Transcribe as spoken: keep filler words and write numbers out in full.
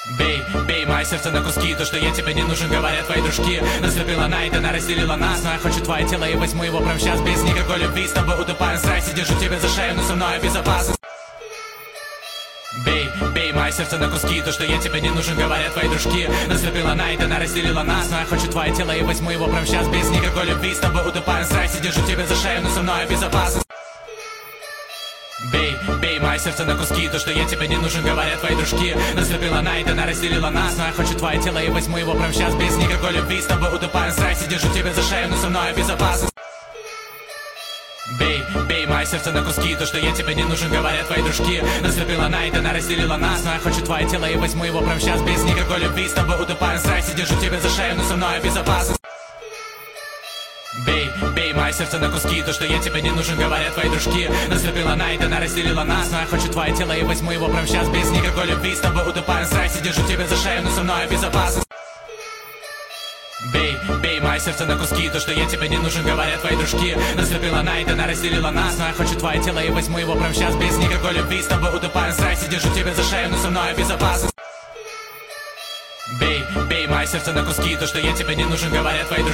Бей, бей мое сердце на куски. То, что я тебе не нужен, говорят твои дружки. Наступила найт, она разделила нас. Но я хочу твое тело и возьму его прямо сейчас. Без никакой любви с тобой утопаю в страсти. Держу тебя за шею, но со мной безопасность. Бей, бей мое сердце на куски. То, что я тебе не нужен, говорят твои дружки. Наступила найт, она разделила нас. Но я хочу твое тело и возьму его прямо сейчас. Без никакой любви с тобой утопаю в страсти. Держу тебя за шею, но со мной безопасность. Бей, бей мое сердце на куски. То, что я тебе не нужен, говорят твои дружки. Наступила найт, она разделила нас. Но я хочу твое тело и возьму его прямо сейчас. Без никакой любви с тобой утопаю в страсти. Держу тебя за шею, но со мной безопасность. Бей, бей мое сердце на куски. То, что я тебе не нужен, говорят твои дружки. Наступила найт, она разделила нас. Но я хочу твое тело и возьму его прямо сейчас. Без никакой любви с тобой утопаю в страсти. Держу тебя за шею, но со мной безопасность. Бей, бей мое сердце на куски. То, что я тебе не нужен, говорят твои дружки. Наступила найт, она разделила нас. Но я хочу твое тело и возьму его прямо сейчас. Без никакой любви с тобой утопаю в страсти. Держу тебя за шею, но со мной безопасность. Бей, бей мое сердце на куски. То, что я тебе не нужен, говорят твои дружки. Наступила найт, она разделила нас. Но я хочу твое тело и возьму его прямо сейчас. Без никакой любви с тобой утопаю в страсти. Держу тебя за шею, но со мной безопасность. Бей, бей мое сердце на куски. То, что я тебе не нужен, говорят твои дружки.